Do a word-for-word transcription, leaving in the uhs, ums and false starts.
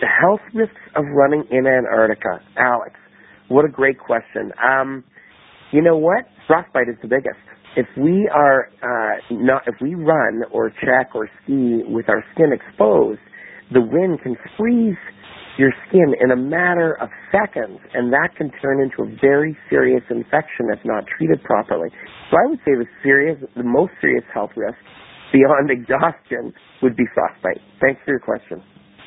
the health risks of running in Antarctica. Alex, what a great question. Um, you know what? Frostbite is the biggest. If we are uh, not, if we run or trek or ski with our skin exposed, the wind can freeze your skin in a matter of seconds, and that can turn into a very serious infection if not treated properly. So I would say the serious, the most serious health risk beyond exhaustion would be frostbite. Thanks for your question.